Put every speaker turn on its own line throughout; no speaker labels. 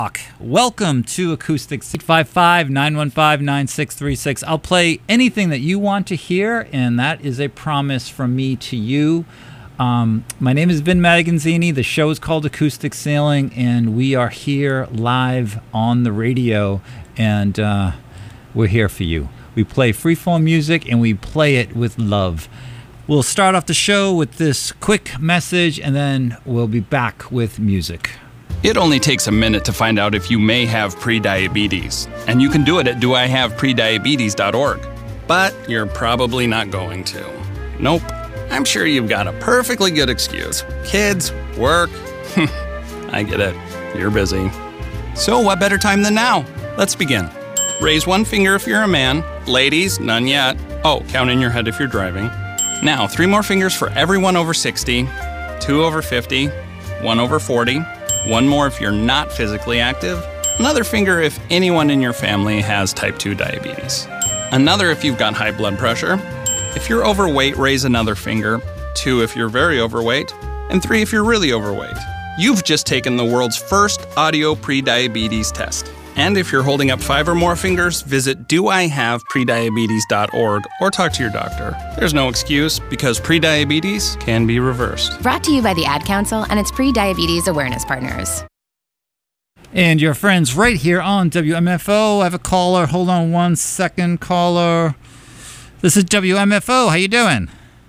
Welcome to Acoustics 855-915-9636. I'll play anything that you want to hear, and that is a promise from me to you. My name is Vin Magazzini. The show is called Acoustic Sailing, and we are here live on the radio, and we're here for you. We play freeform music, and we play it with love. We'll start off the show with this quick message, and then we'll be back with music.
It only takes a minute to find out if you may have prediabetes, and you can do it at doihaveprediabetes.org. But you're probably not going to. Nope. I'm sure you've got a perfectly good excuse. Kids, work. I get it. You're busy. So what better time than now? Let's begin. Raise one finger if you're a man. Ladies, none yet. Oh, count in your head if you're driving. Now, 3 more fingers for everyone over 60, 2 over 50, 1 over 40, 1 more if you're not physically active, another finger if anyone in your family has type 2 diabetes, another if you've got high blood pressure. If you're overweight, raise another finger, 2 if you're very overweight, and 3 if you're really overweight. You've just taken the world's first audio prediabetes test. And if you're holding up 5 or more fingers, visit doihaveprediabetes.org or talk to your doctor. There's no excuse because prediabetes can be reversed.
Brought to you by the Ad Council and its pre-diabetes awareness partners.
And your friends right here on WMFO. I have a caller. Hold on one second, caller. This is WMFO. How you doing?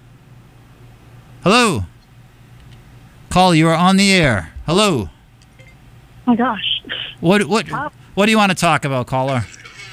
Hello? Caller, you are on the air. Hello?
Oh my gosh.
What do you want to talk about, caller?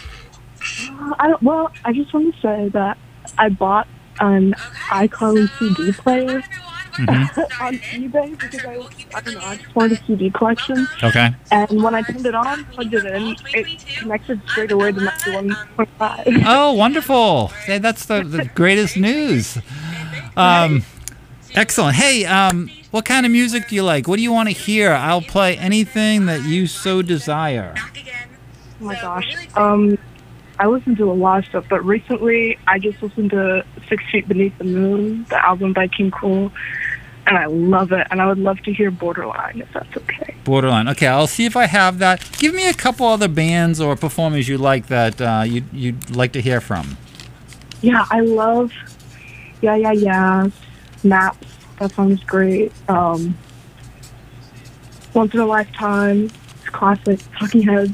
I just want to say that I bought an iCarly CD player on eBay because I just wanted a CD collection.
Okay.
And when I turned it on, plugged it in, it connected straight away to 91.5.
Oh, wonderful. Hey, that's the greatest news. Excellent. Hey, what kind of music do you like? What do you want to hear? I'll play anything that you so desire.
Oh my gosh. I listen to a lot of stuff, but recently I just listened to 6 Feet Beneath the Moon, the album by King Cole, and I love it. And I would love to hear Borderline, if that's okay.
Borderline. Okay, I'll see if I have that. Give me a couple other bands or performers you like that you'd like to hear from.
Yeah, I love Yeah. Maps. That song's great. Once in a Lifetime. It's classic. Talking Heads.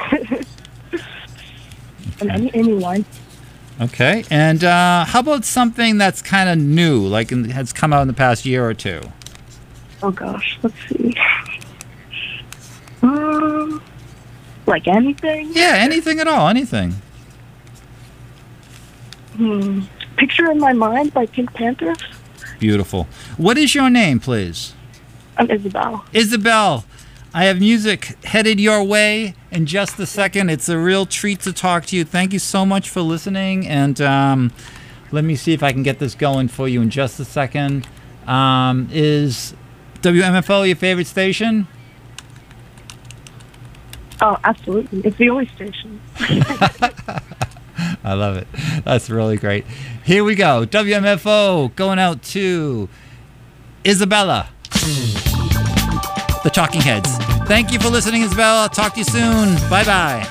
And anyone.
Okay. And how about something that's kind of new, like has come out in the past year or two?
Oh gosh, let's see. Like anything?
Yeah, anything at all. Anything.
Picture in My Mind by Pink Panthers.
Beautiful. What is your name, please?
I'm Isabel.
Isabel, I have music headed your way in just a second. It's a real treat to talk to you. Thank you so much for listening. And let me see if I can get this going for you in just a second. Is WMFO your favorite station?
Oh, absolutely. It's the only station.
I love it. That's really great. Here we go. WMFO going out to Isabella, the Talking Heads. Thank you for listening, Isabella. Talk to you soon. Bye-bye.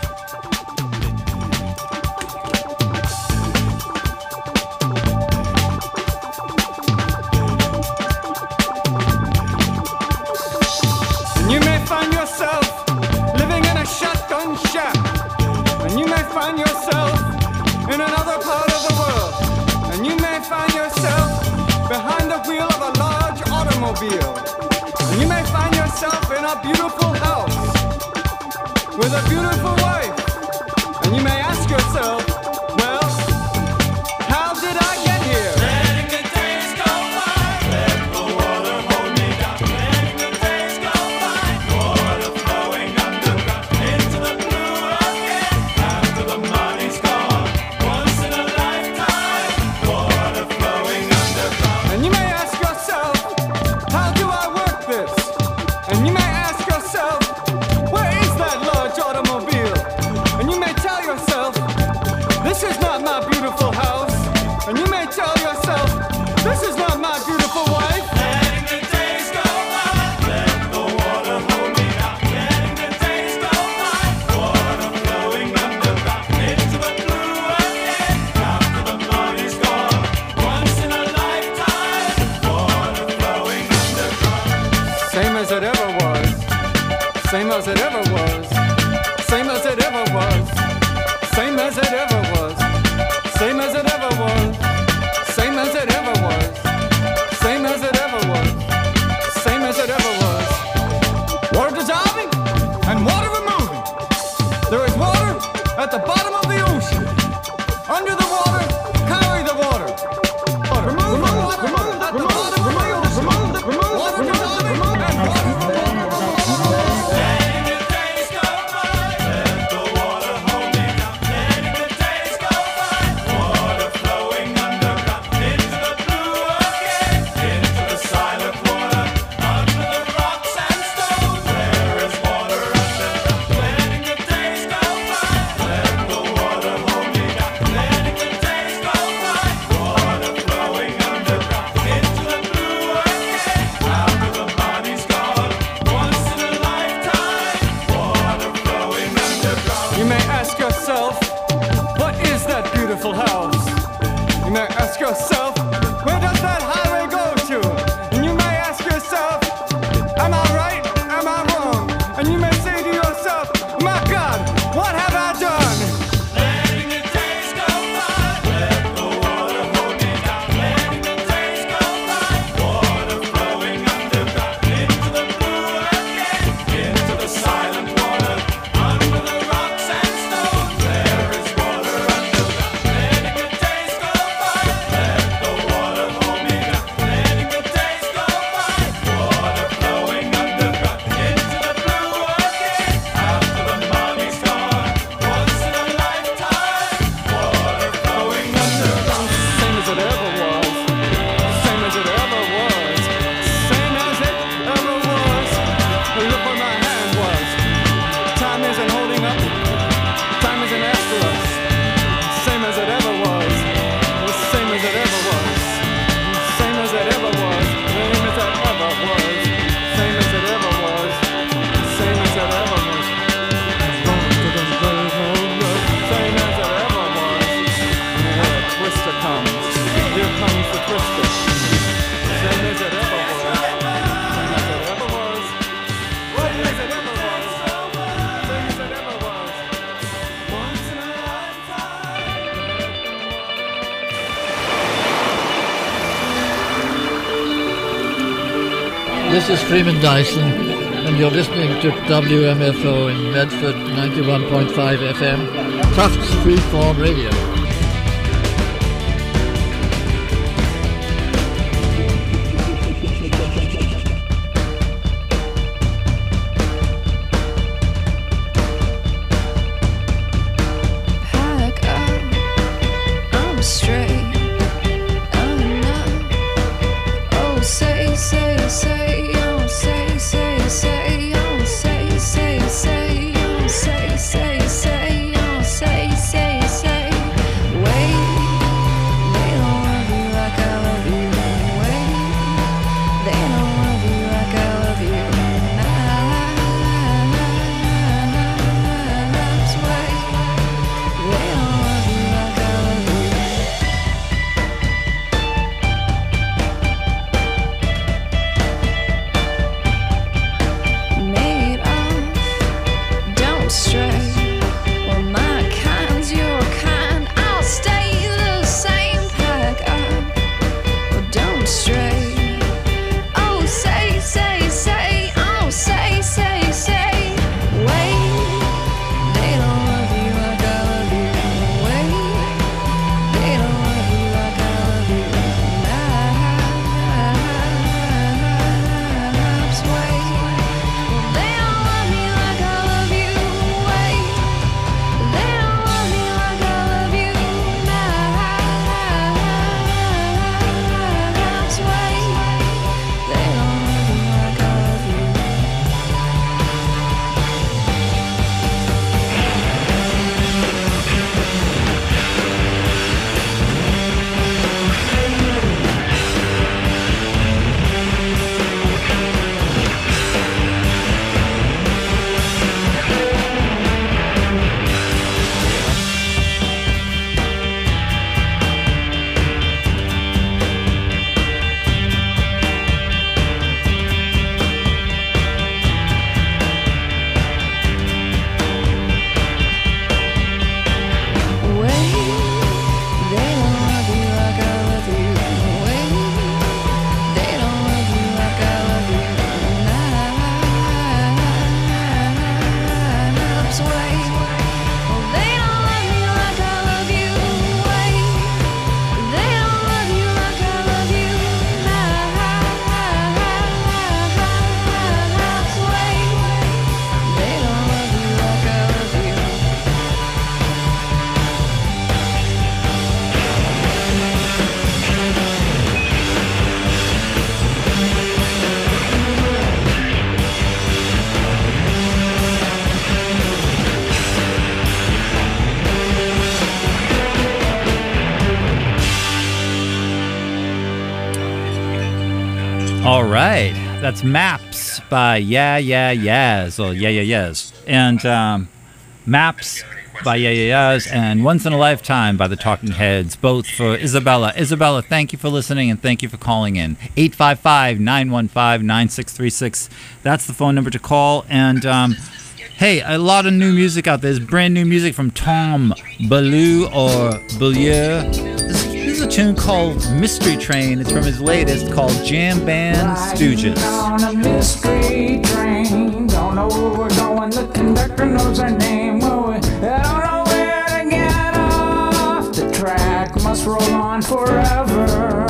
You may find yourself living in a shotgun shack, and you may find yourself in another part of the world, and you may find yourself behind the wheel of a large automobile, and you may find yourself in a beautiful house with a beautiful wife, and you may ask yourself, well, how did I get here? Letting the days go by, let the water hold me down. Letting the days go by, water flowing underground into the blue again after the money's gone. Once in a lifetime, water flowing underground. And you may ask yourself, how do I work this? And you may ask yourself, where is that large automobile? And you may tell yourself, as it ever was. Same as it ever was. Same as it ever was. Same as it ever was. Same as it ever was. Same as it ever was. Same as it ever was. Water dissolving and water removing. There is water at the bottom of the ocean. Under the water, carry the water. Remove the water at the bottom of the ocean. Water dissolving and water removing. Letting the days go by. Let the water hold me down. Letting the days go by. Water flowing underground into the blue again. Into the silent water. Under the rocks and stones. There is water underground. Letting the days go by. Let the water hold me down. Letting the days go by. Water flowing underground into the blue again. After the body's gone. Once in a lifetime. Water flowing underground. You may ask yourself, what is that beautiful house? You may ask yourself, where does that highway go to? And you may ask yourself, am I right? Am I wrong? And you may say to yourself, my God, what have I done? Letting the days go by. Let the water hold me down. Letting the days go by. Water flowing underground into the blue again. Into the silent water. Under the rocks and stones. There is water underground. Letting the days go by. Let the water hold me down. Letting the days go by. Water flowing underground into the blue again. After the money's gone. Once in a lifetime. Water flowing underground. Same as it ever was. Same as it ever was. Same as it ever was. Look where my hand was. Time isn't holding up. Time isn't after us. Same as it ever was. Same as it ever was. Same as it ever was. Same as it ever was. Same as it ever was. Same as it ever was. Same as it ever was. Here a twister comes. Here comes the twister. Same as it ever was. Same as it ever was. Same as it ever was. Same as it ever was. Once in a lifetime.
This is Freeman Dyson, and you're listening to WMFO in Medford 91.5 FM, Tufts Freeform Radio.
Pack up, I'm straight. Oh no. Oh say, say, say. Oh say, say, say. Oh say, say, say. Oh say, say, say. Oh say, say, say. Wait, they don't love you like I love you. Wait, they don't love you like I love you. That's wait, they don't love you like I love you. Made of, don't stray. Well, my kind's your kind. I'll stay the same. Pack up, well, don't stray. Oh, say, say, say. Oh, say, say, say. Wait, they don't love you like I love you. Wait, they don't love you like I love you. Perhaps wait. Well, they don't love me like I love you. Wait.
All right, that's Maps by Yeah Yeah Yeahs, or Yeah Yeah Yeahs, and Maps by Yeah Yeah Yeahs, and Once in a Lifetime by the Talking Heads, both for Isabella. Isabella, thank you for listening and thank you for calling in. 855-915-9636. That's the phone number to call. And hey, a lot of new music out there. There's brand new music from Tom Bellew or Bellieu. This is a tune called Mystery Train. It's from his latest called Jam Band Stooges.
On a mystery train, don't know where we're going. The conductor knows our name. Well, I don't know where to get off the track. Must roll on forever.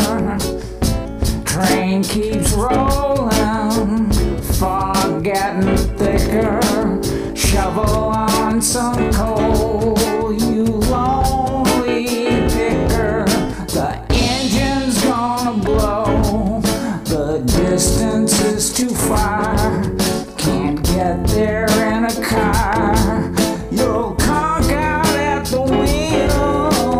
Train keeps rolling, fog getting thicker. Shovel on some coal, you lonely picker. The engine's gonna blow. The distance is too far. Can't get there in a car. You'll conk out at the wheel.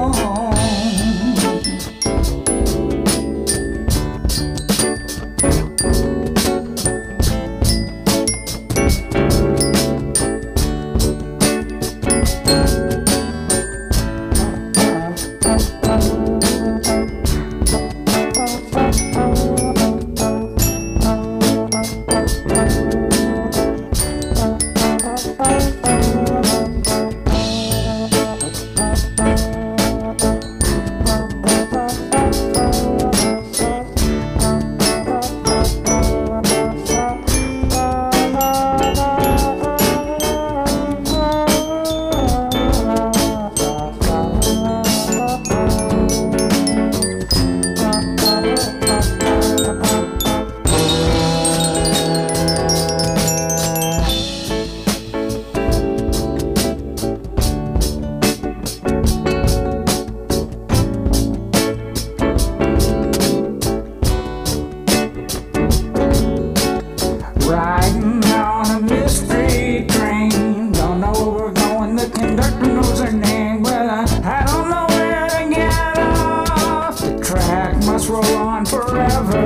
Riding on a mystery train, don't know where we're going. The conductor knows our name. Well, I don't know where to get off the track. Must roll on forever.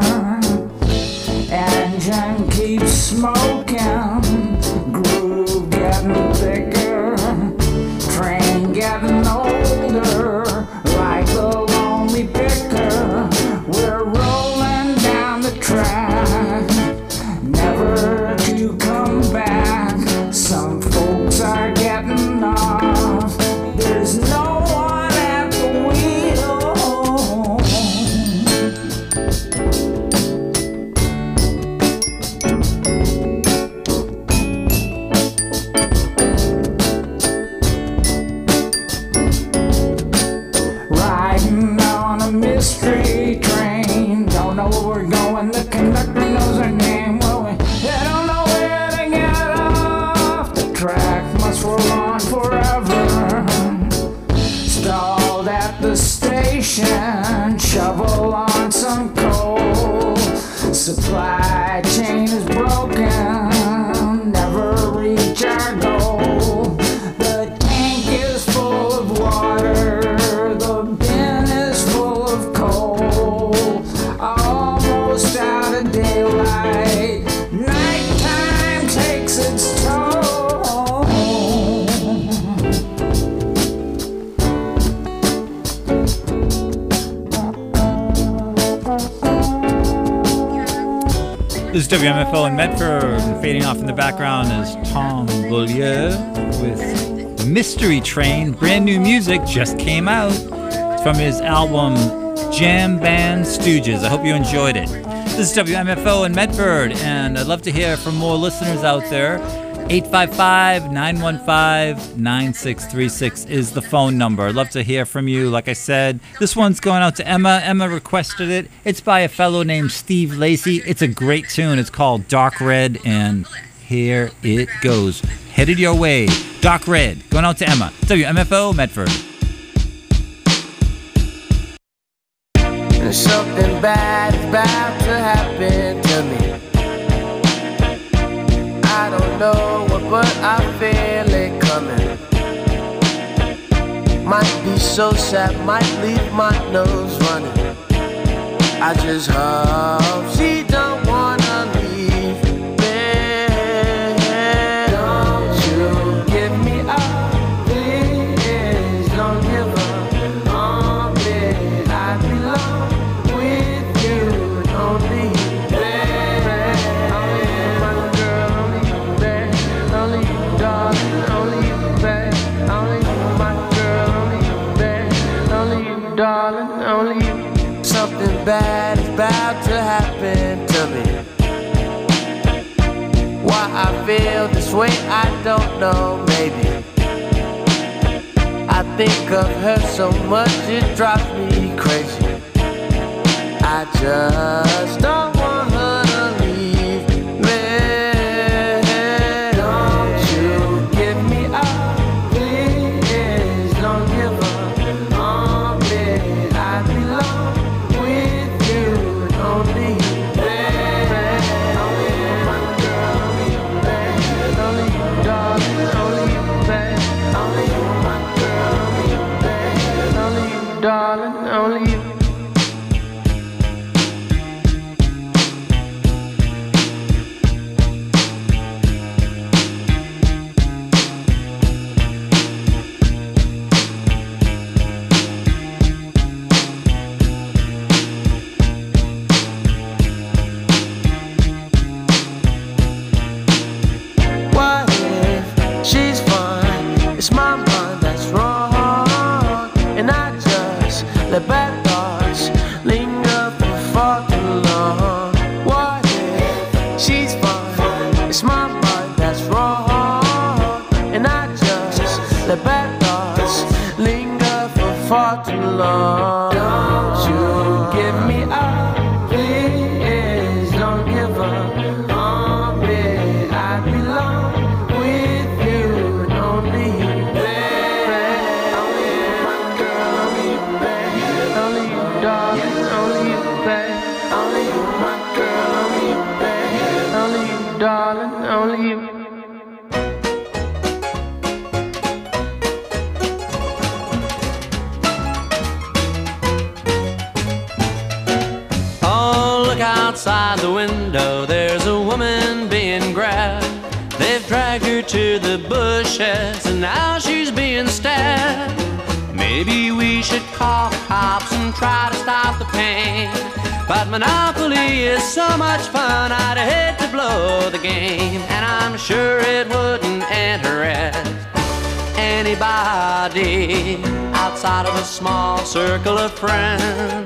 Engine keeps smoking, groove getting thicker. Train getting older, like the lonely picker. We're rolling down the track, never to come back. Some folks are getting off. There's no one at the wheel. Riding on a mystery train, don't know where we're going. The conductor knows our name. Well, I don't know where to get off the track. Must roll on forever. Stalled at the station, shovel on some coal. Supply chain is broken, never reach our goal. The tank is full of water, the bin is full of coal. Almost out of daylight, nighttime takes its toll.
This is WMFO in Medford, and fading off in the background is Tom Bellieu with Mystery Train. Brand new music just came out. It's from his album Jam Band Stooges. I hope you enjoyed it. This is WMFO in Medford, and I'd love to hear from more listeners out there. 855-915-9636 is the phone number. I'd love to hear from you. Like I said, this one's going out to Emma. Emma requested it. It's by a fellow named Steve Lacy. It's a great tune. It's called Dark Red, and here it goes. Headed your way. Dark Red, going out to Emma. WMFO Medford.
Something bad is about to happen to me. I don't know what, but I feel it coming. Might be so sad, might leave my nose running. I just hope she don't wanna leave me. Don't you give me up, please. Don't give up on me. I belong with you. Don't leave me. Only you, my girl. Only you, babe. Only you, darling. Only you, babe. Only you, my girl. Only you, babe. Only you, darling. Only you. Something bad is about to happen to me. Why I feel this way, I don't know, maybe. I think of her so much, it drives me crazy. I just don't want her to leave me. Don't you give me up, please. Don't give up on me. I belong with you. Don't leave me. Only you, my girl. Only you, babe. Only you, darling. Only you, babe. Only you, my girl. Only you, babe. Only you, darling. Only you. What if she's fine? It's my mind that's wrong, and I just let bad thoughts linger for far too long. What if she's fine? It's my mind that's wrong, and I just let bad thoughts linger for far too long. Don't you give me up, please. Don't give up on me. I belong with you. Don't leave me. Only you, my girl. Only you, babe. Only you, darling. Only you, babe. Only you, my girl. Only you, babe. Only you, darling. Only you.
Oh, look outside the window, there's a woman being grabbed. They've dragged her to the bushes, and now she's being stabbed. Maybe we should call the cops and try to stop the pain. But Monopoly is so much fun, I'd hate to blow the game. And I'm sure it wouldn't interest anybody outside of a small circle of friends.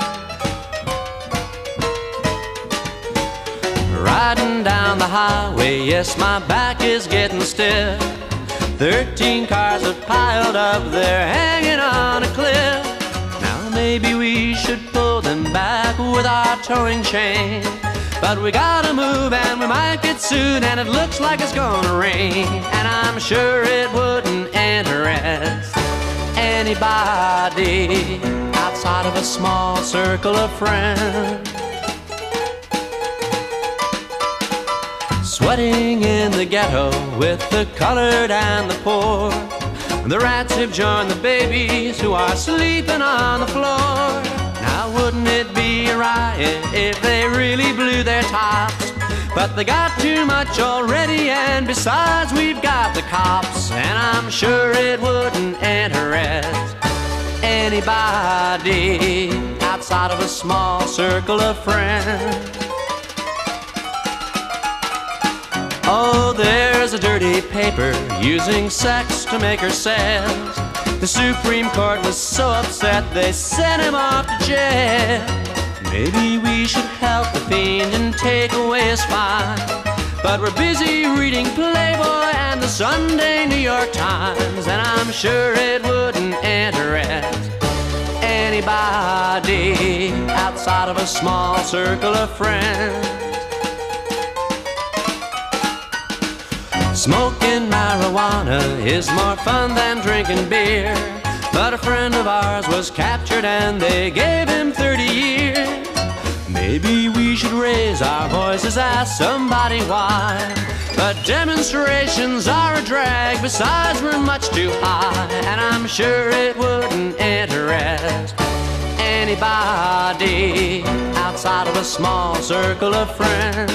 Riding down the highway, yes, my back is getting stiff. 13 cars have piled up, they're hanging on a cliff. Now maybe we should pull them back with our towing chain. But we gotta move and we might get sued, and it looks like it's gonna rain. And I'm sure it wouldn't interest anybody outside of a small circle of friends. Sweating in the ghetto with the colored and the poor. The rats have joined the babies who are sleeping on the floor. Now wouldn't it be a riot if they really blew their tops? But they got too much already, and besides we've got the cops. And I'm sure it wouldn't interest anybody outside of a small circle of friends. Oh, there's a dirty paper using sex to make her sales. The Supreme Court was so upset they sent him off to jail. Maybe we should help the fiend and take away his fine. But we're busy reading Playboy and the Sunday New York Times. And I'm sure it wouldn't interest anybody outside of a small circle of friends. Smoking marijuana is more fun than drinking beer. But a friend of ours was captured and they gave him 30 years. Maybe we should raise our voices, ask somebody why. But demonstrations are a drag, besides we're much too high. And I'm sure it wouldn't interest anybody outside of a small circle of friends.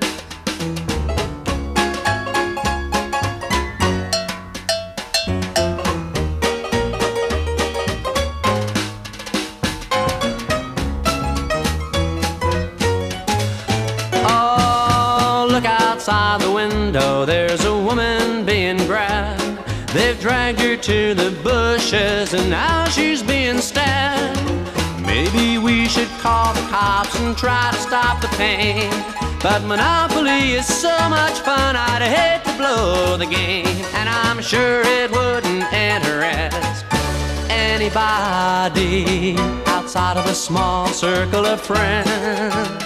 Oh, look outside the window, there's a woman being grabbed. They've dragged her to the bushes and now she's being stabbed. Maybe we should call the cops and try to stop the pain, but Monopoly is so much fun, I'd hate to blow the game. And I'm sure it wouldn't interest anybody outside of a small circle of friends.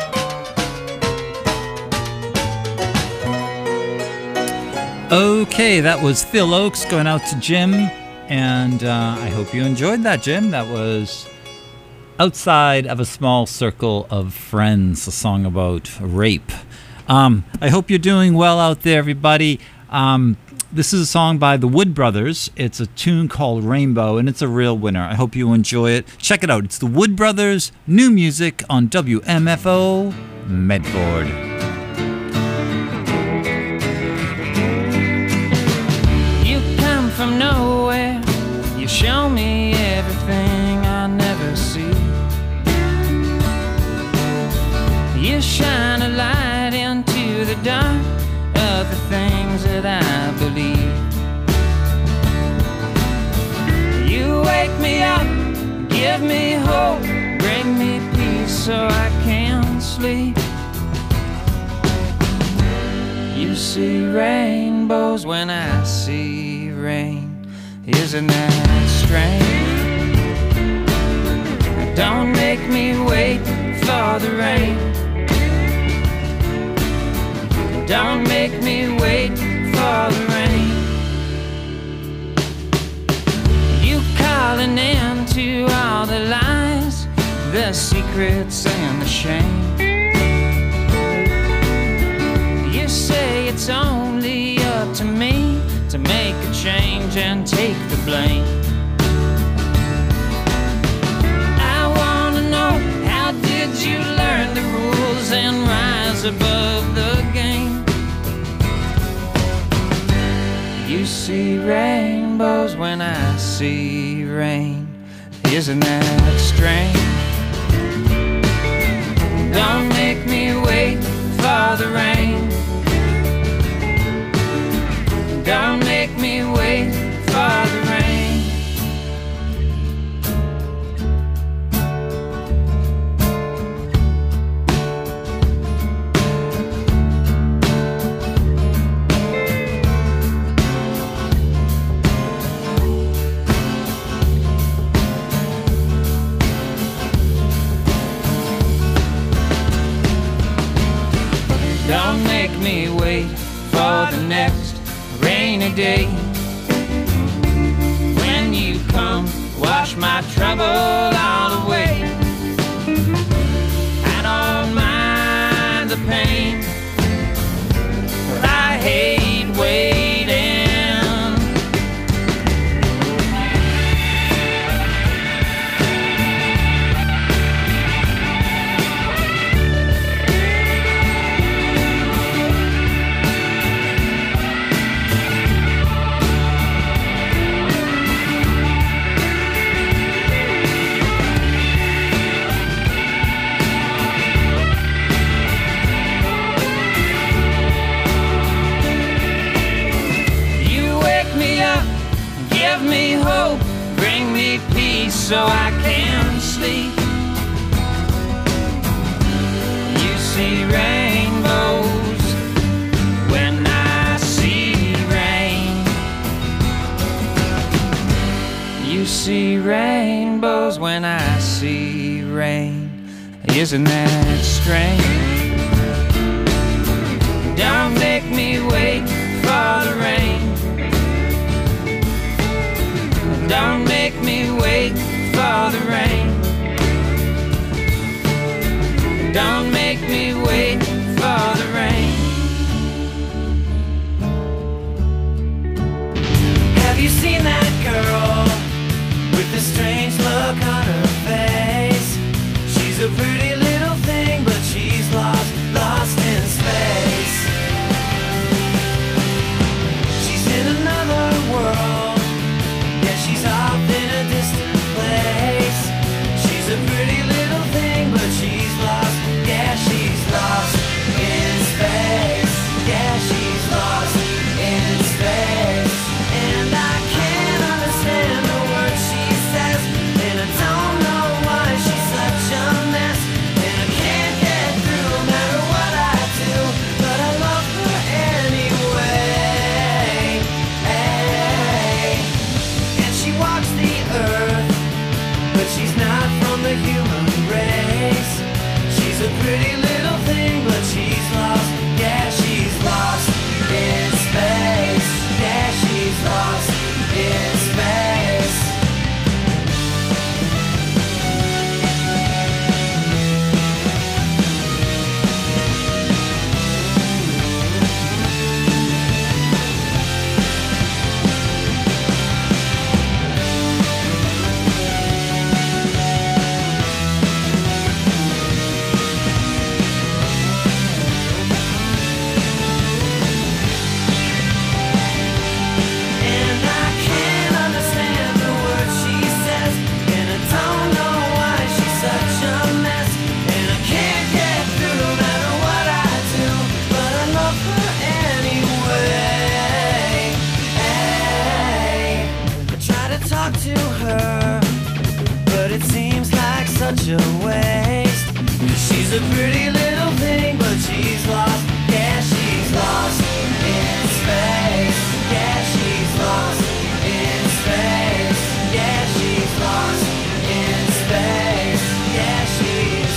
Okay, that was Phil Oakes going out to Jim, and I hope you enjoyed that, Jim. That was Outside of a Small Circle of Friends, a song about rape. I hope you're doing well out there, everybody. This is a song by the Wood Brothers. It's a tune called Rainbow, and it's a real winner. I hope you enjoy it. Check it out. It's the Wood Brothers, new music on WMFO Medford.
From nowhere, you show me everything I never see. You shine a light into the dark of the things that I believe. You wake me up, give me hope, bring me peace so I can sleep. You see rainbows when I see rain. Isn't that strange? Don't make me wait for the rain. Don't make me wait for the rain. You calling in to all the lies, the secrets and the shame. You say it's only up to me to make a change and take the blame. I wanna know, how did you learn the rules and rise above the game? You see rainbows when I see rain. Isn't that strange? Don't make me wait for the rain. Don't make me wait for the rain. Don't make me wait for the next rainy day. When you come, wash my trouble all away. I don't mind the pain, but I hate waiting. Give me hope, bring me peace so I can sleep. You see rainbows when I see rain. You see rainbows when I see rain. Isn't that strange? Don't make me wait for the rain. Don't make me wait for the rain. Don't make me wait for the rain. Have you seen that girl with the strange look on her face?
to waste. She's a pretty little thing, but she's lost. Yeah, she's lost in space. Yeah, she's lost in space. Yeah, she's lost in space. Yeah, she's.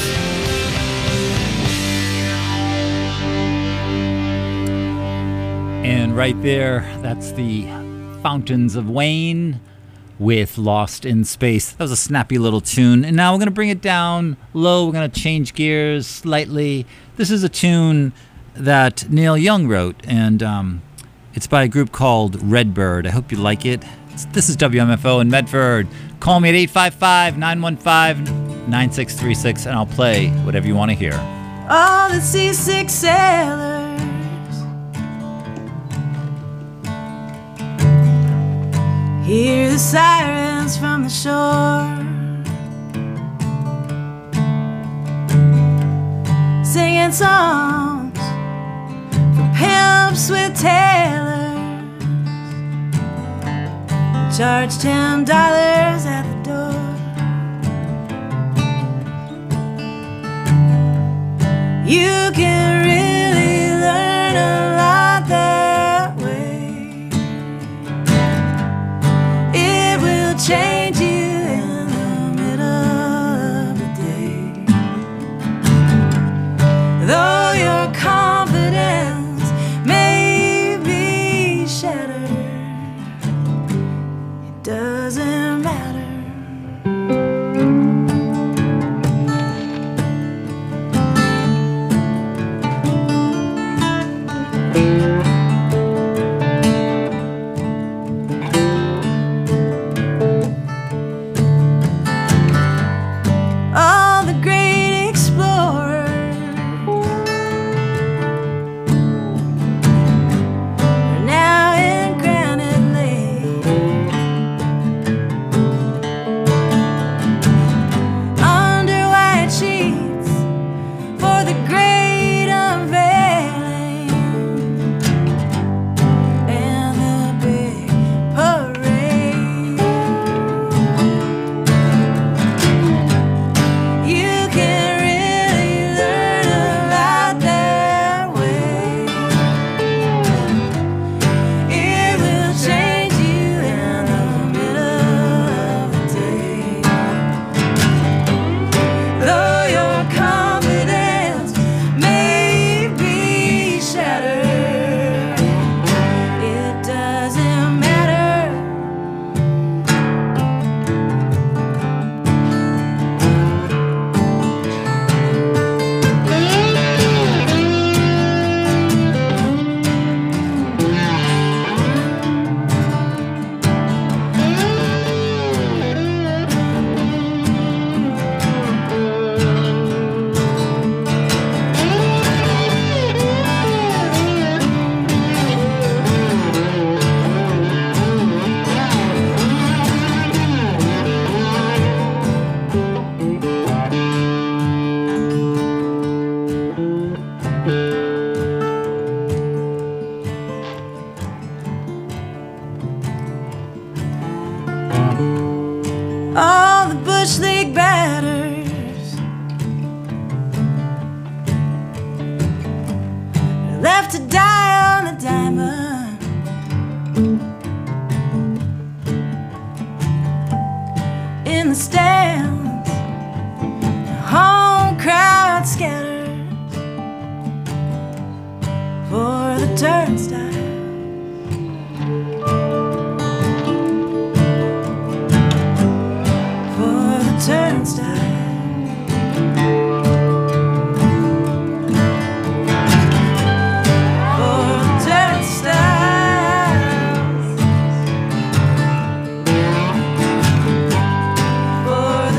And right there, that's the Fountains of Wayne with Lost in Space. That was a snappy little tune. And now we're going to bring it down low. We're going to change gears slightly. This is a tune that Neil Young wrote, and it's by a group called Redbird. I hope you like it. This is WMFO in Medford. Call me at 855-915-9636, and I'll play whatever you want to hear.
All the seasick sailors hear the sirens from the shore, singing songs for pimps with tailors. Charge $10 at the door. You can really learn a lot that way. It will change you in the middle of the day. Though your confidence may be shattered, it doesn't matter. All the great explorers are now in Granite Lake, under white sheets for the great unveiling and the big parade. You can really learn a lot that way. It will change you in the middle of the day. Though your confidence may be shattered, it doesn't matter. All the bush league batters are left to die on the diamond. In the stands, the home crowd scatters for the turnstile. For the turnstile. For the turnstiles. For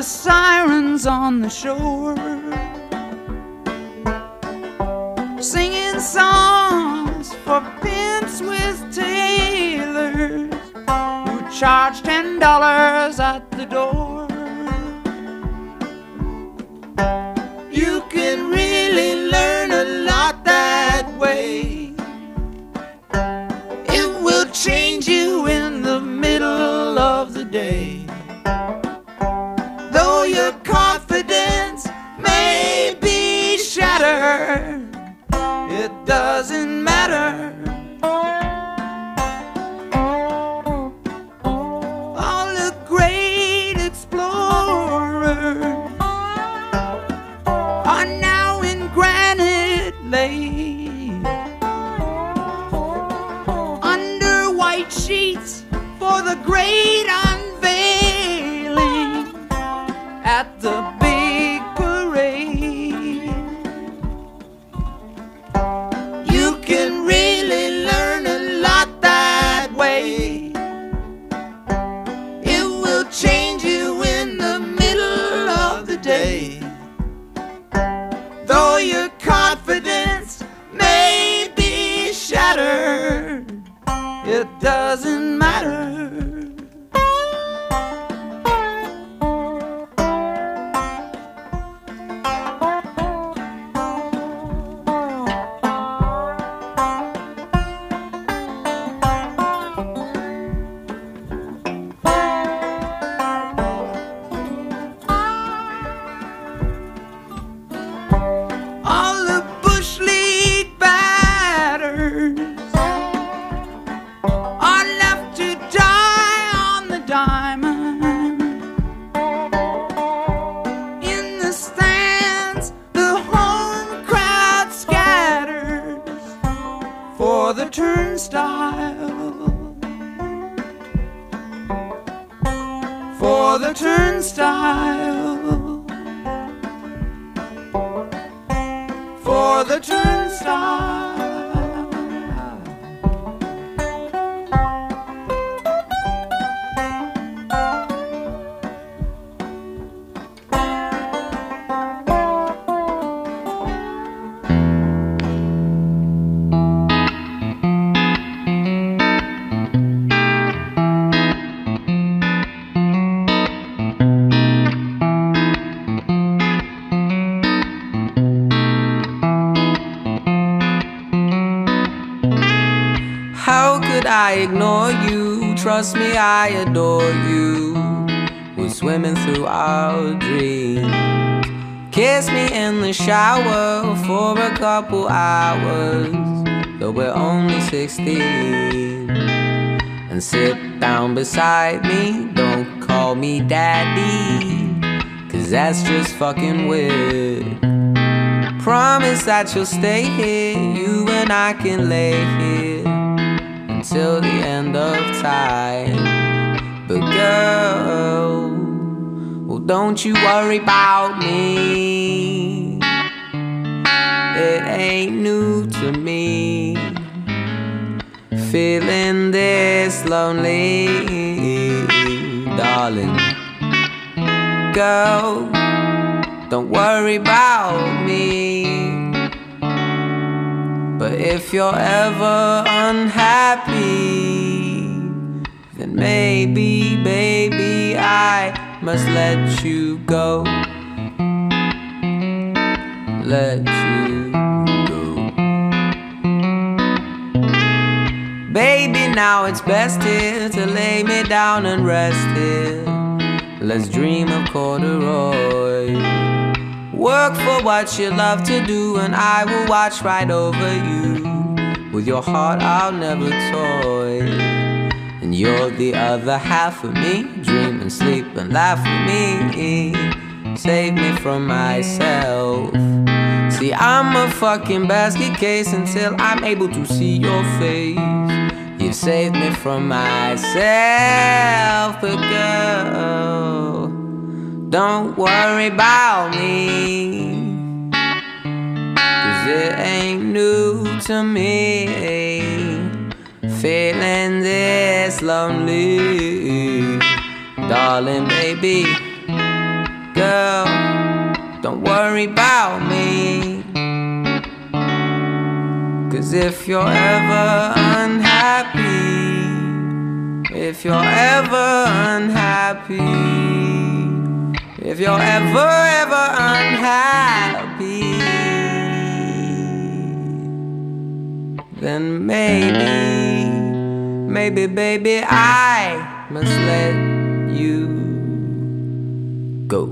sirens on the shore, singing songs for pimps with tailors who charge $10 at the door. You can really learn a lot that way. It will change you in the middle of the day. Though your confidence may be shattered, it doesn't matter. All the great explorers are now in Granite Lake, under white sheets for the great unveiling at the big parade. You can really learn a lot that way. It will change you in the middle of the day. Though your confidence may be shattered, it doesn't matter. All the bush league batters are left to die on the diamond. In the stands, the home crowd scatters for the turnstile, for the turnstile, for the turnstile. How could I ignore you? Trust me, I adore you. We're swimming through our dreams. Kiss me in the shower for a couple hours, though we're only 16. And sit down beside me, don't call me daddy, 'cause that's just fucking weird. Promise that you'll stay here, you and I can lay here until the end of time. But girl, well, don't you worry about me. It ain't new to me, feeling this lonely, darling. Girl, don't worry about me. But if you're ever unhappy, then maybe, baby, I must let you go. Let you go. Baby, now it's best here to lay me down and rest here. Let's dream of corduroy. Work for what you love to do, and I will watch right over you. With your heart I'll never toy, and you're the other half of me. Dream and sleep and laugh with me. Save me from myself. See, I'm a fucking basket case until I'm able to see your face. You've saved me from myself, but girl, don't worry about me, 'cause it ain't new to me, feeling this lonely. Darling, baby,
yourself, don't worry about me. 'Cause if you're ever unhappy, if you're ever unhappy, if you're ever unhappy, then maybe baby I must let you go.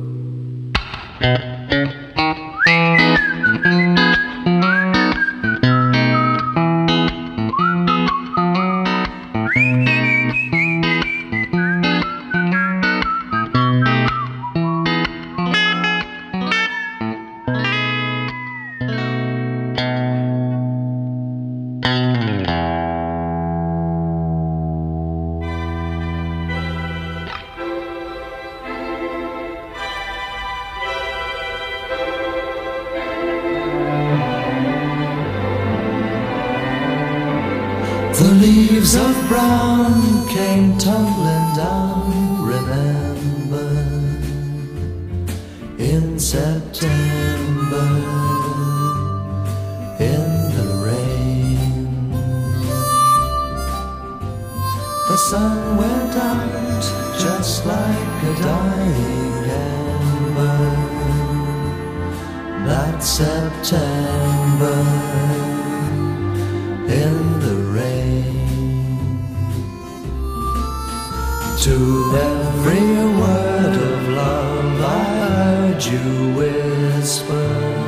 The leaves of brown came tumbling down, remember, in September, in the rain. The sun went out just like a dying ember that September, in the rain. To every word of love I heard you whisper,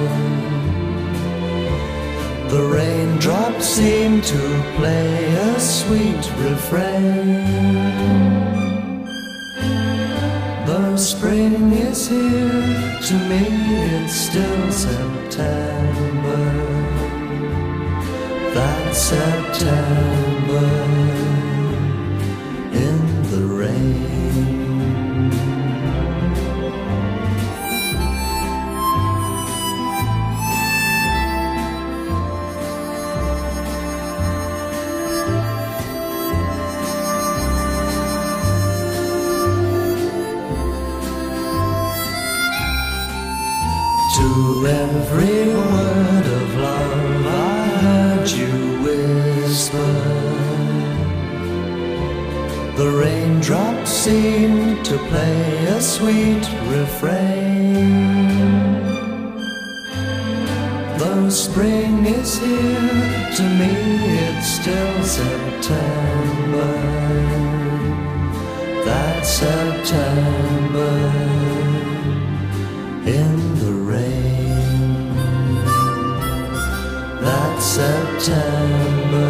the raindrops seemed to play a sweet refrain. The spring is here, to me it's still September, that September, in the rain. To every word of love I heard you whisper, the raindrops seemed to play a sweet refrain. Though spring is here, to me it's still September, that September, in the rain, that September,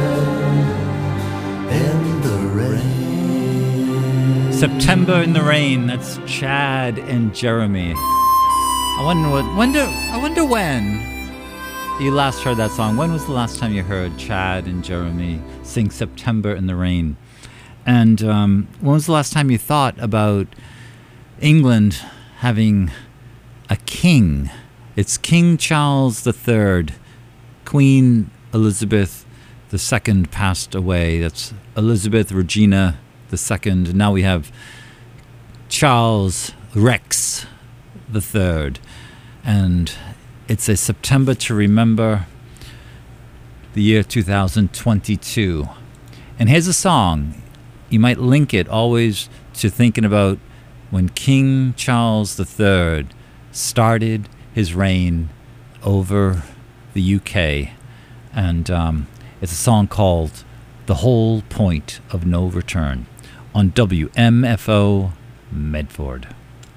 in the rain.
September in the Rain. That's Chad and Jeremy. I wonder when you last heard that song. When was the last time you heard Chad and Jeremy sing September in the Rain? And when was the last time you thought about England having a king? It's King Charles III. Queen Elizabeth II passed away. That's Elizabeth Regina II. Now we have Charles Rex III. And it's a September to remember, the year 2022. And here's a song. You might link it always to thinking about when King Charles III started his reign over the UK. And it's a song called The Whole Point of No Return on WMFO Medford.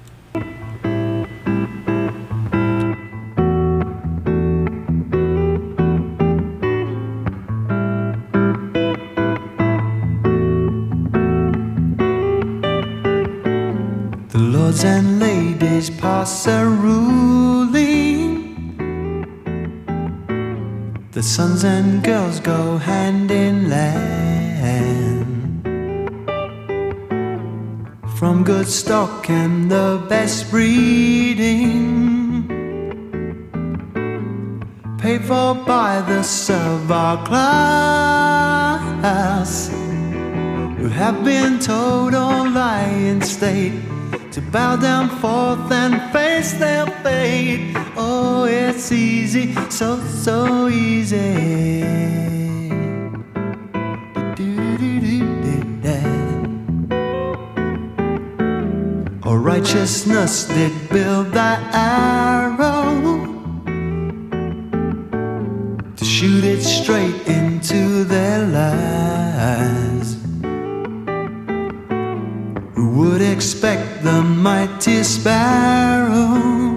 The lords and ladies pass a ruling, the sons and girls go hand in hand, from good stock and the best breeding, paid for by the servile class, who have been told or lie in state to
to bow down forth and face their fate. Oh, it's easy, so, so easy. Oh, righteousness did build that arrow to shoot it straight into their lives. Who would expect the mighty sparrow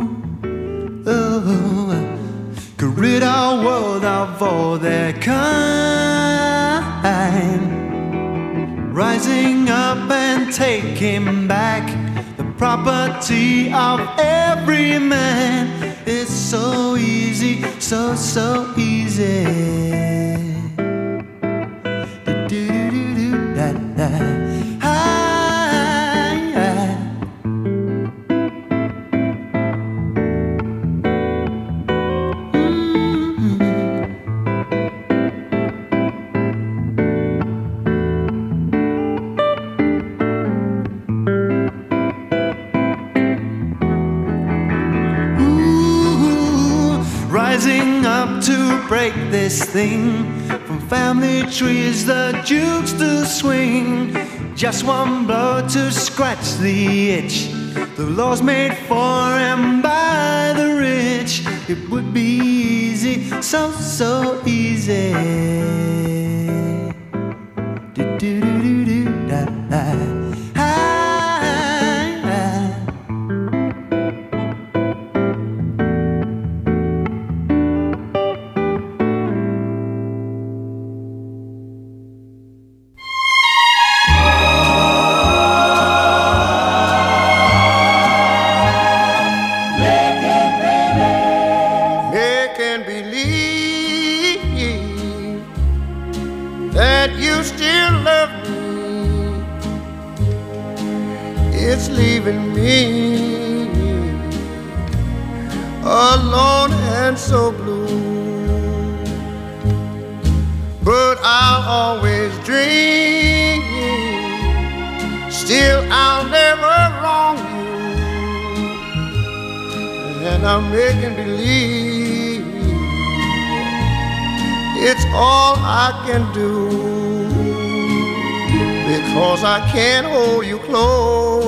could rid our world of all their kind, rising up and taking back the property of every man? It's so easy, so, so easy. Rising up to break this thing, from family trees the jukes to swing. Just one blow to scratch the itch. The laws made for and by the rich. It would be easy, so, so easy. Do-do-do-do-da-da.
Leaving me alone and so blue, but I'll always dream. Still I'll never wrong you, and I'm making believe it's all I can do, because I can't hold you close.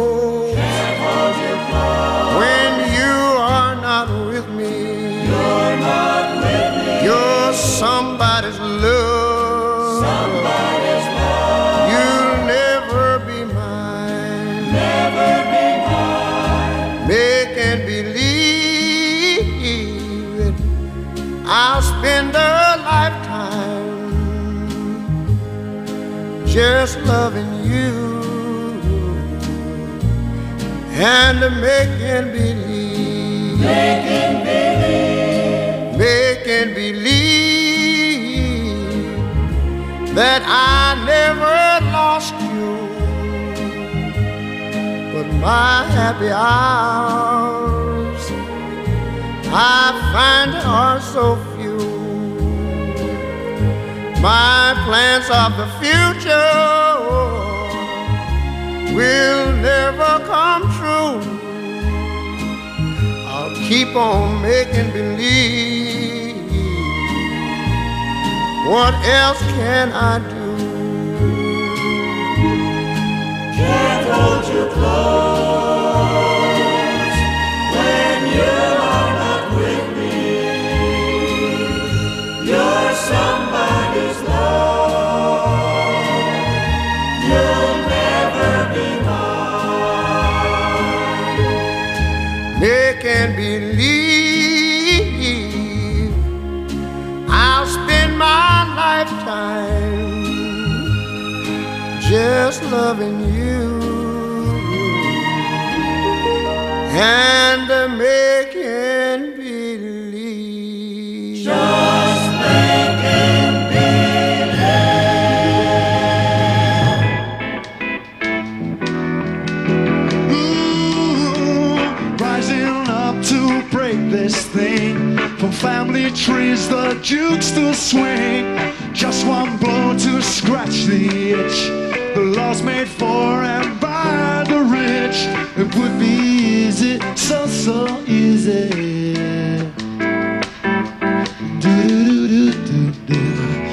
When you are not with me, you're not with me. You're somebody's love. Somebody's love. You'll never be mine. Never be mine. Making believe it, I'll spend a lifetime just loving you. And making believe, making believe that I never lost you, but my happy hours I find are so few. My plans of the future will never come true. I'll keep on making believe. What else can I do? Can't hold you close when you are not with me. You're somebody's love. You'll never be mine. Making believe I'll spend my lifetime just loving you and making believe. Just making
believe. Rising up to break this thing, from family trees the jukes to swing. Just one blow to scratch the itch. The laws made for and by the rich. wish it would be easy, so easy. Do-do-do-do-do-do.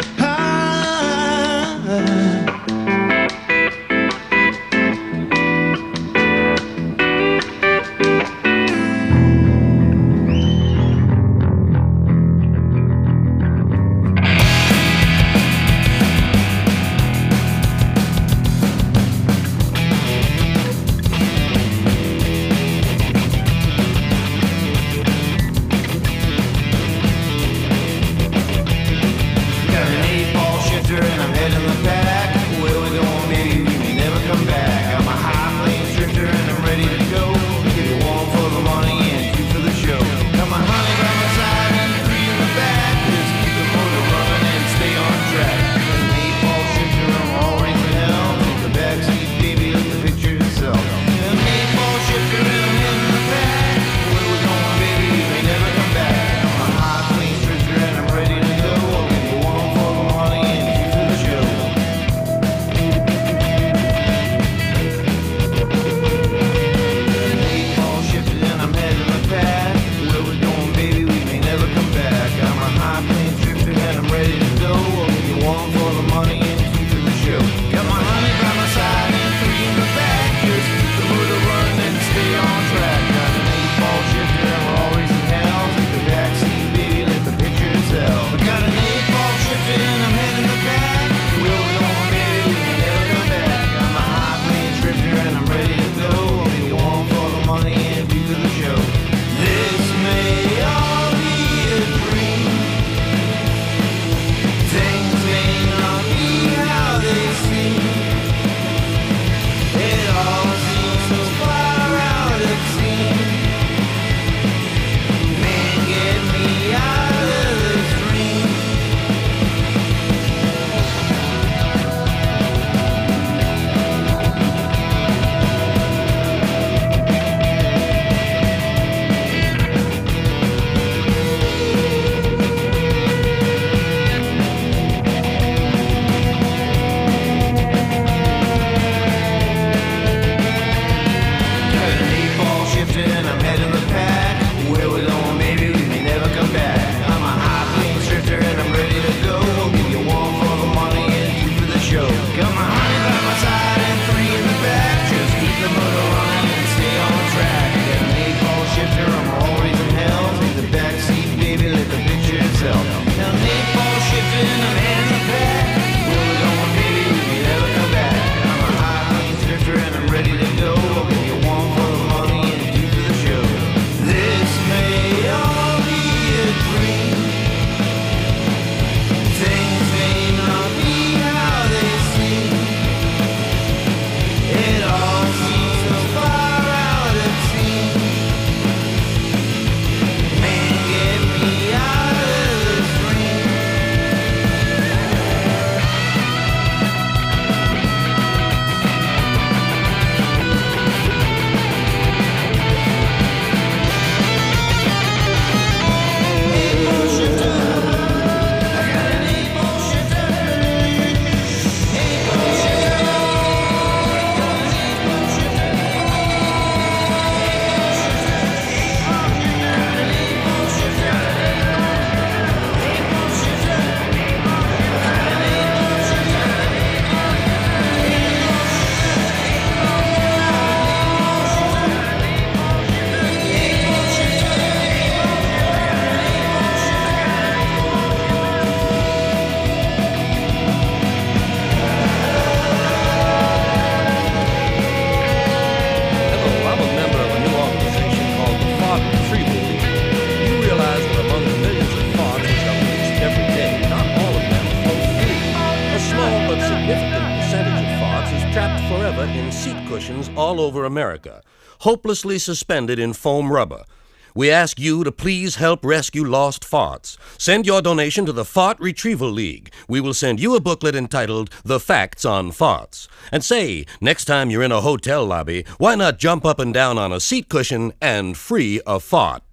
all over America, hopelessly suspended in foam rubber. We ask you to please help rescue lost farts. Send your donation to the Fart Retrieval League. We will send you a booklet entitled The Facts on Farts. And say, next time you're in a hotel lobby, why not jump up and down on a seat cushion and free a fart?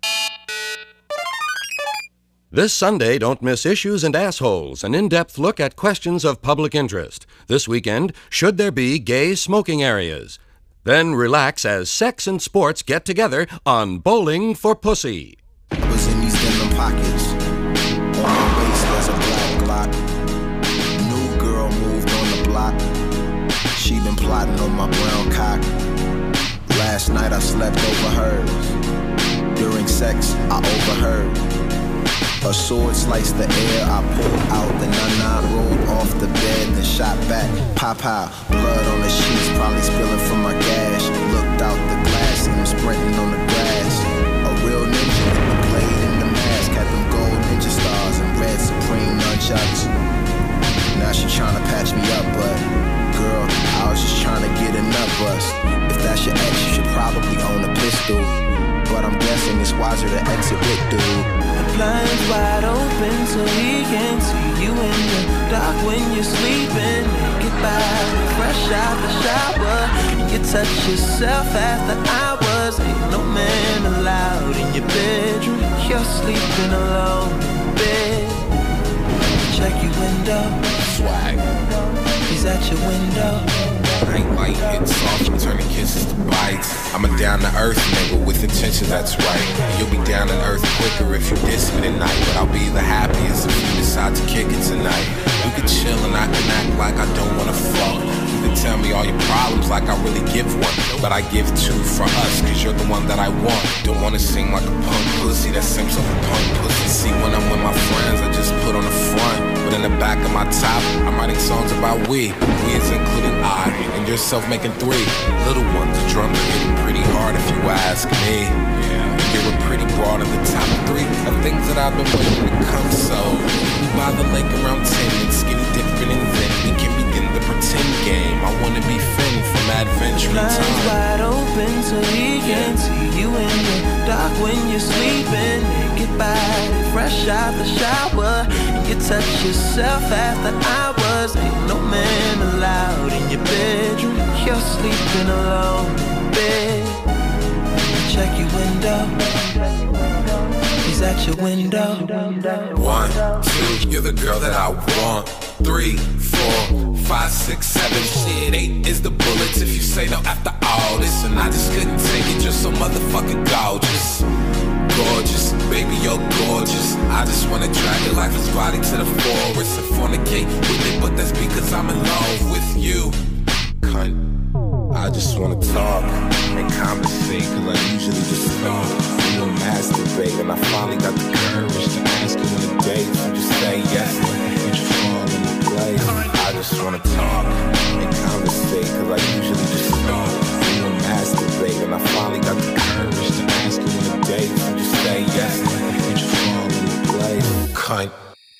This Sunday, don't miss Issues and Assholes, an in-depth look at questions of public interest. This weekend, should there be gay smoking areas? Then relax as sex and sports get together on Bowling for Pussy.
Was in these denim pockets. On my waist there's a black Glock. New girl moved on the block. She been plotting on my brown cock. Last night I slept over hers. During sex I overheard. A sword sliced the air. I pulled out the nana, rolled off the bed, then shot back. Pop out, blood on the sheets, probably spilling from my gash. Looked out the glass and I'm sprinting on the grass. A real ninja with the blade and the mask. Had them gold ninja stars and red supreme nunchucks. Now she tryna patch me up, but girl, I was just tryna get a nut bust. If that's your ex, you should probably own a pistol. But I'm guessing it's wiser to exit with dude.
Blinds wide open so he can see you in the dark when you're sleeping. Get by, fresh out the shower. You touch yourself after hours. Ain't no man allowed in your bedroom. You're sleeping alone in bed. Check your window.
Swag.
He's at your window.
Night light hits soft, turning kisses to bites. I'm a down-to-earth nigga with intentions, that's right. You'll be down to earth quicker if you diss me tonight. But I'll be the happiest if you decide to kick it tonight. You can chill and I can act like I don't wanna fuck. You can tell me all your problems like I really give one. But I give two for us, cause you're the one that I want. Don't wanna seem like a punk pussy that seems like a punk pussy. See, when I'm with my friends, I just put on the front. But in the back of my top, I'm writing songs about we. We is including I, and yourself making three. Little ones, the drums are hitting pretty hard if you ask me. You're a pretty broad in the top three of things that I've been waiting to come. So we by the lake around 10 and skinny dipping and then we can begin the pretend game. I wanna be Finn from Adventure
Blinds
Time.
wide open so he can see you in the dark when you're sleeping. Get by, fresh out the shower. You touch yourself after hours. Ain't no man allowed in your bedroom. You're sleeping alone in bed. Check your window. He's at your window.
1, 2, you're the girl that I want. 3, 4, 5, 6, 7, shit, 8 is the bullets if you say no after all this. And I just couldn't take it, you're so motherfucking gorgeous. Gorgeous, baby, you're gorgeous. I just wanna drag your lifeless body to the forest and fornicate with it, but that's because I'm in love with you. Cunt. I just wanna talk and conversate, cause I usually just talk. You know, masturbate, and I finally got the courage to ask you on a date. So just say yes, and you fall into place. I just wanna talk and conversate, cause I usually just talk. You know, masturbate, and I finally got the courage to ask you on a date. So just say yes, and you fall into place. Cunt.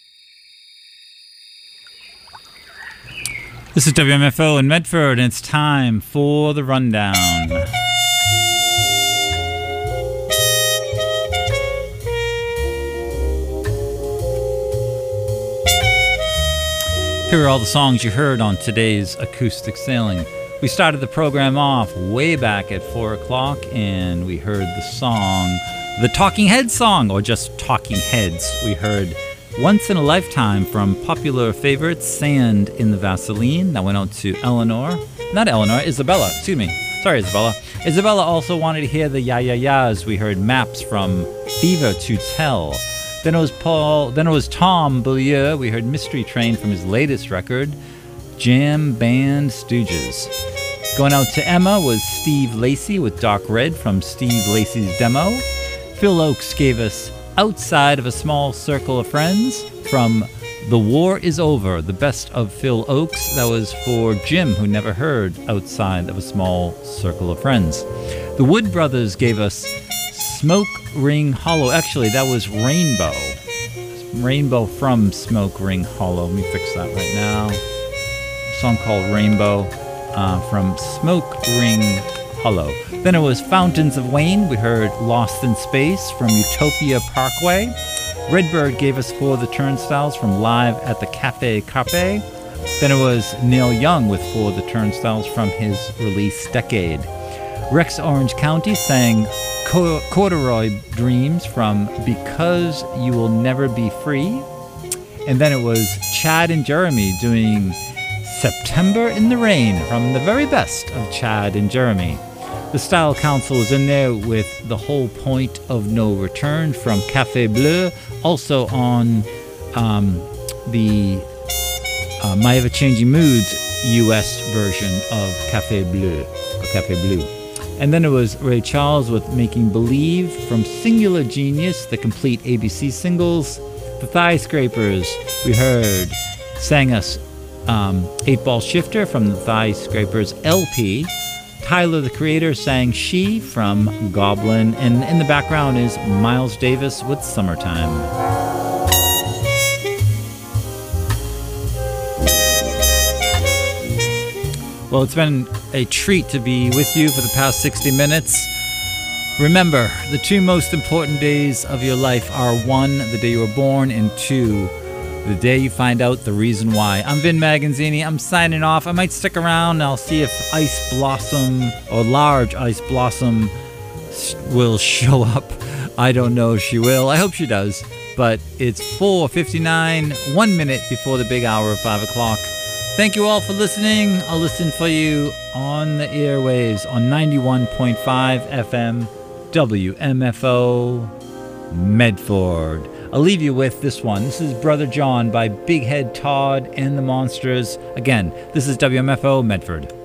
This is WMFO in Medford, and it's time for the rundown. Here are all the songs you heard on today's Acoustic Sailing. We started the program off way back at 4 o'clock, and we heard the song, the Talking Heads song, or just Talking Heads. We heard Once in a Lifetime from popular favorites, Sand in the Vaseline. That went out to Isabella, excuse me. Sorry, Isabella. Isabella also wanted to hear the Ya Ya Ya's. We heard Maps from Fever to Tell. Then it was Tom Beaulieu. We heard Mystery Train from his latest record, Jam Band Stooges. Going out to Emma was Steve Lacy with Dark Red from Steve Lacy's demo. Phil Oakes gave us Outside of a Small Circle of Friends from The War Is Over, the best of Phil Oakes. That was for Jim, who never heard Outside of a Small Circle of Friends. The Wood Brothers gave us Smoke Ring Hollow. Actually, that was Rainbow. Rainbow from Smoke Ring Hollow. Let me fix that right now. A song called Rainbow from Smoke Ring Hollow. Then it was Fountains of Wayne. We heard Lost in Space from Utopia Parkway. Redbird gave us For the Turnstiles from Live at the Cafe Carpe. Then it was Neil Young with For the Turnstiles from his release Decade. Rex Orange County sang Corduroy Dreams from Because You Will Never Be Free. And then it was Chad and Jeremy doing September in the Rain from the very best of Chad and Jeremy. The Style Council is in there with The Whole Point of No Return from Café Bleu, also on the My Ever Changing Moods US version of Café Bleu. And then it was Ray Charles with Making Believe from Singular Genius, the complete ABC singles. The Thigh Scrapers, we heard, sang us 8 Ball Shifter from the Thigh Scrapers LP. Tyler, the Creator, sang She from Goblin. And in the background is Miles Davis with Summertime. Well, it's been a treat to be with you for the past 60 minutes. Remember, the 2 most important days of your life are 1, the day you were born, and 2, the day you find out the reason why. I'm Vin Magazzini. I'm signing off. I might stick around and I'll see if Ice Blossom or Large Ice Blossom will show up. I don't know if she will. I hope she does. But it's 4:59, 1 minute before the big hour of 5 o'clock. Thank you all for listening. I'll listen for you on the airwaves on 91.5 FM WMFO Medford. I'll leave you with this one. This is Brother John by Big Head Todd and the Monsters. Again, this is WMFO Medford.